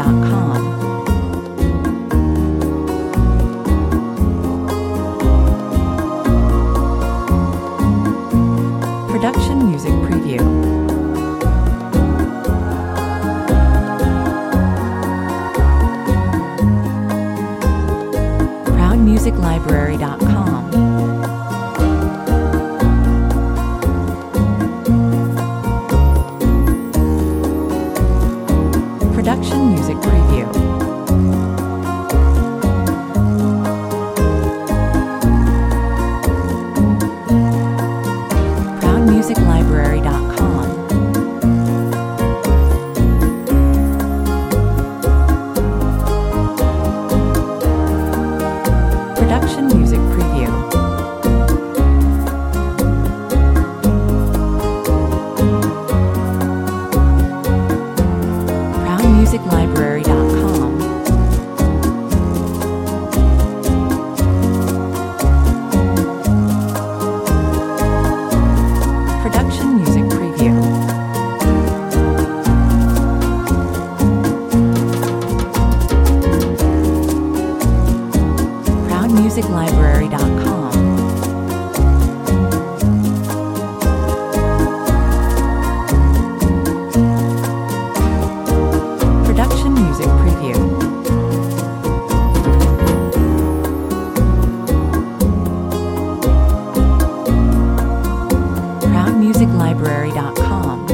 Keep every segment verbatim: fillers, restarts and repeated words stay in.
dot com. Production Music Preview. proud music library dot com. Production Music Preview. proud music library dot com. Production Music Preview. proud music library dot com. Production Music Preview. proud music library dot com. Production Music Preview. proud music library dot com.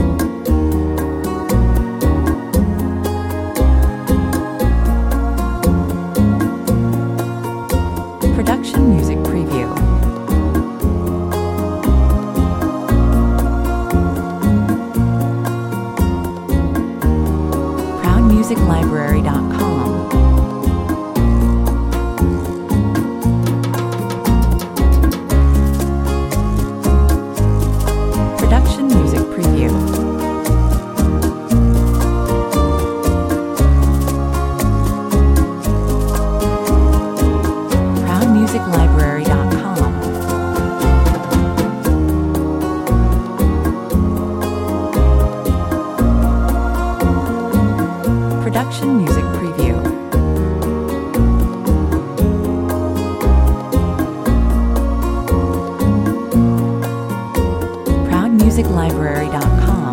Production Music Preview. proud music library dot com. Production Music Preview. proud music library dot com. Production Music Preview. proud music library dot com.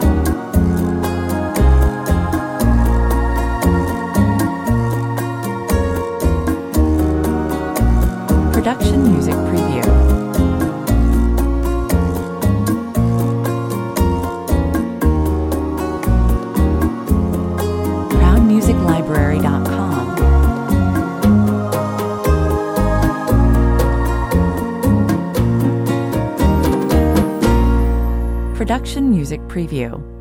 Production Music Preview. proud music library dot com. Production Music Preview.